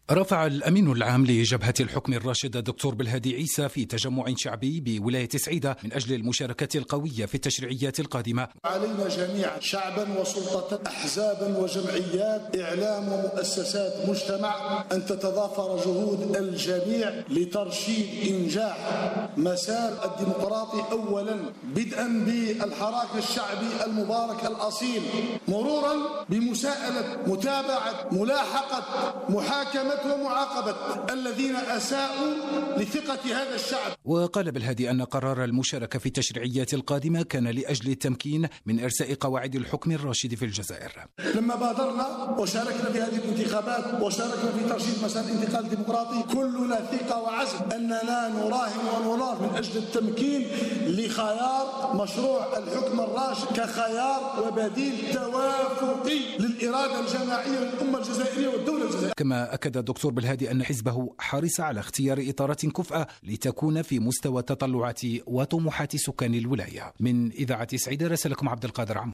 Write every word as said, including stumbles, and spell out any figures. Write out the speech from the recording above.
رفع الأمين العام لجبهة الحكم الراشد الدكتور بالهادي عيسى في تجمع شعبي بولاية سعيدة من أجل المشاركة القوية في التشريعيات القادمة. علينا جميعا شعبا وسلطة أحزابا وجمعيات إعلام ومؤسسات مجتمع أن تتضافر جهود الجميع لترشيد إنجاح مسار الديمقراطي أولا بدءا بالحراك الشعبي المبارك الأصيل، مرورا بمساءلة متابعة ملاحقة محاكمة ومعاقبة الذين أساءوا لثقة هذا الشعب. وقال بالهادي أن قرار المشاركة في التشريعيات القادمة كان لأجل التمكين من إرساء قواعد الحكم الراشد في الجزائر. لما بادرنا وشاركنا في هذه الانتخابات وشاركنا في ترشيد مسار الانتقال الديمقراطي كلنا ثقة وعزم أننا نراهن ونراه من أجل التمكين لخيار مشروع الحكم الراشد كخيار وبديل توافقي للإرادة الجماعية للأمة الجزائرية والدولة الجزائرية. كما أكد الدكتور بالهادي أن حزبه حرص على اختيار إطارات كفءة لتكون في مستوى تطلعات وطموحات سكان الولاية. من إذاعة سعيدة راسلكم عبد القادر عمو.